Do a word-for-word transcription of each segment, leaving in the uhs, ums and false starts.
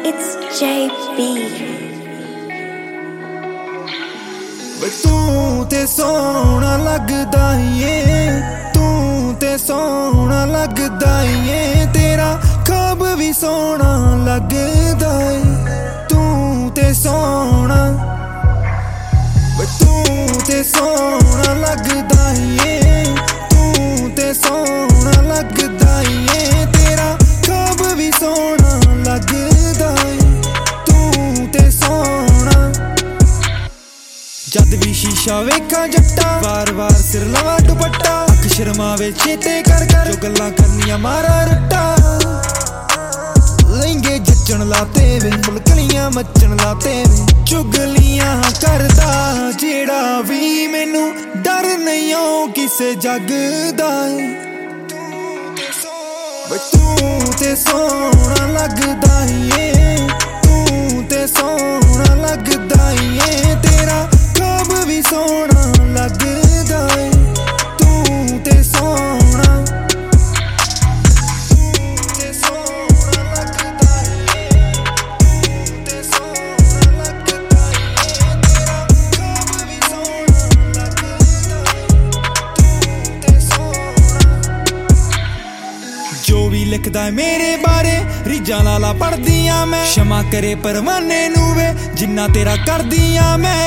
It's J B. तू ते सोहना लगदा ए, तू ते सोहना लगदा ए, तेरा ख्वाब भी सोहना लगदा ए। तू ते सोहना, तू ते सोहना लगदा ए, तू ते सोहना लगदा ए, तेरा ख्वाब भी सोहना लगदा ए। तू ते सोहना जद भी शीशा वेखा जट्टा, वार वार सिर लवा दुपट्टा, अख शर्मावे चेते कर कर, जो गल्लां करनियां मारा रट्टा। लहंगे जचण लाते वे, फुलकलियां मचण लाते वे, चुगलियां करदा जेड़ा भी मैनू डर नहीं ओ किसे जग दा ए। तू ते सोहना लगदा ए, तू ते सोहना लगदा ए, तेरा ख्वाब भी सोहना लगदा ए। तू ते सोहना, तू ते सोहना लगदा ए, तू ते सोहना लगदा ए, तेरा ख्वाब भी सोहना लगदा ए। तू ते सोहना जो भी लिखदा मेरे बारे रीजां लाला पढ़दियां मैं, क्षमा करे परवाने नू वे जिन्ना तेरा करदियां मैं।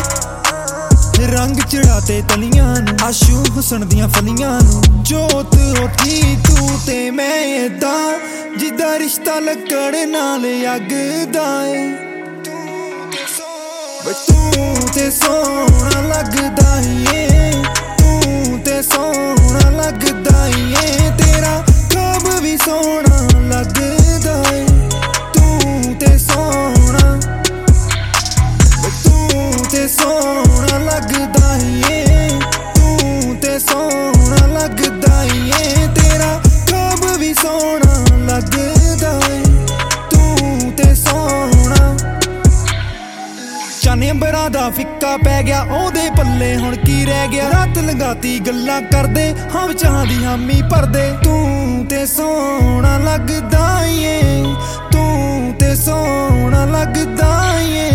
रंग चढ़ाते तलियां नू, आशू हुसन दियां फलियां नू, जोत उठी तू ते मैं एदा जिदा रिश्ता लकड़ नाल अग दा ए। तू ते सोहना लगदा ए, तू ते सोहना लगदा ए, तेरा ख्वाब भी सोहना लगदा ए। तू ते सोहना, तू ते सोहना लगदा ए, तू ते सोहना लगदा ए, तेरा ख्वाब भी सोहना लगदा ए। तू ते सोहना चाने अंबरां दा फिक्का पै गया ओहदे पल्ले हुण की रह गया, रात लगाती गल्लां करदे हम चाह दी हामी भरदे। तू ते सोहना लगदा ए, तू ते सोहना लगदा ए,